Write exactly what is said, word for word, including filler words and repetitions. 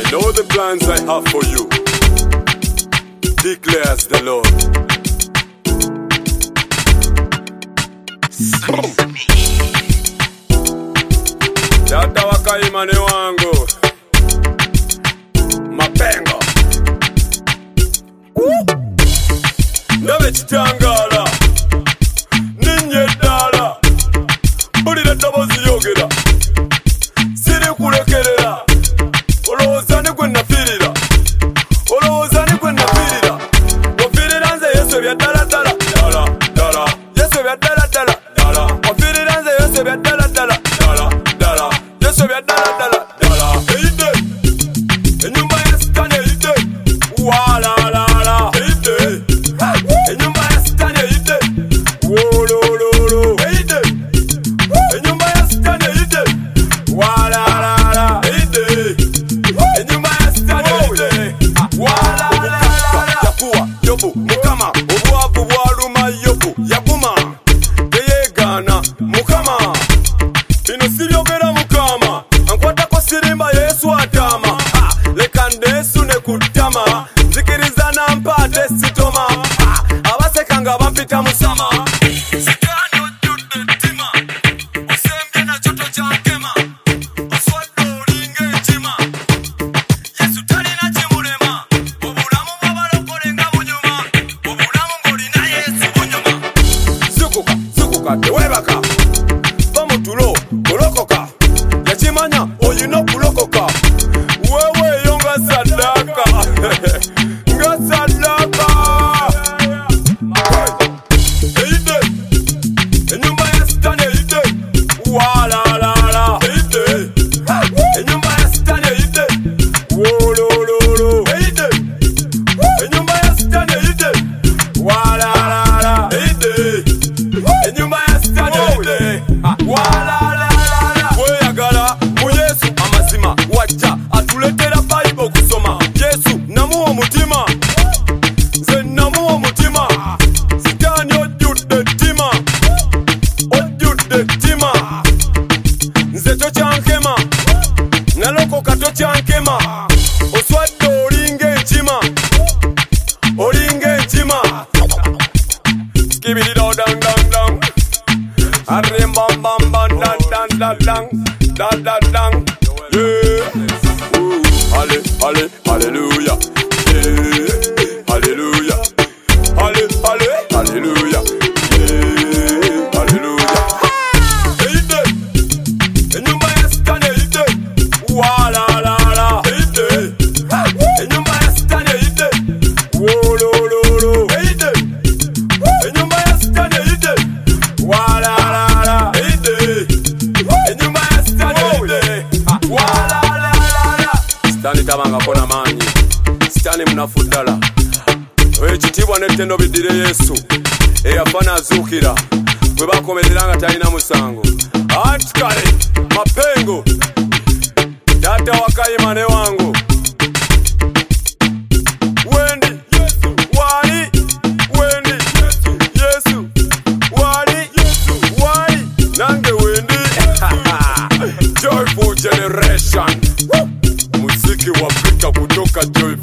know the plans I have for you, declares the Lord. Tata wakaimane wangu mapengo ndabe chitangala ninye dala bulira dobozi yogera siri kulekerera olowooza ne gwe nafirira olowooza ne gwe nafirira wafirira nze Yesu bya dala dala dala dala Yesu bya dala dala dala wafirira nze Yesu bya dala dala dala dala Yesu bya dala dala dala eide enyumba ya sitani eide wala la la eide enyumba ya sitani eide wolololo eide enyumba ya sitani eide wala la la eide enyumba ya sitani eide wala la la yakuwa yobu mukama obwavu bwaluma yobu yaguma teyegana mukama bino sibyogera mukama ankwatako sirimba Yesu atama leka ndesu ne kutama nzikiriza na mpate sitoma abaseka nga bampita musama sikani ojjudde ttima osembye na kyoto kyankema oswadde olinga enkima Yesu talina kimulema obulamu bw'abalokole nga bunyuma obulamu ng'olina Yesu bunyuma zukuka zukuka tewebaka va mu tulo golokoka yakimanya olina okulokoka wewe yo nga saddaka nga saddaka eide enyumba ya sitani eide walalala eide enyumba ya sitani eide wolololo eide enyumba ya sitani eide walalala eide enyumba ya sitani eide walalala weyagala mu Yesu amazima wajja atuletera Bible okusoma Yesu namuwa omutima nze namuwa omutima sitani ojjudde ttima ojjudde ttima nze tokyankema nalokoka tokyankema oswadde olinga enkima olinga enkima skibirido dang dang dang arrim bam bam bam dan dan dan dan dan dan dan yeah ooh halle halle hallelujah yeah hallelujah halle halle hallelujah yeah hallelujah eide enyumba ya sitani eide wala la la eide enyumba ya sitani eide wolololo eide enyumba ya sitani eide wala la la eide enyumba ya sitani eide wala la la sitani tabangako n'amaanyi sitani munafu ddala ekitiibwa n'ettendo biddire Yesu eyafa n'azuukira bwe bakomerera nga talina musango anti kale mapengo taata wakayimane wangu wendi Yesu wali wendi Yesu Yesu wali Yesu wali nange wendi Joyful Generation muziki wa Afrika kutoka Joyful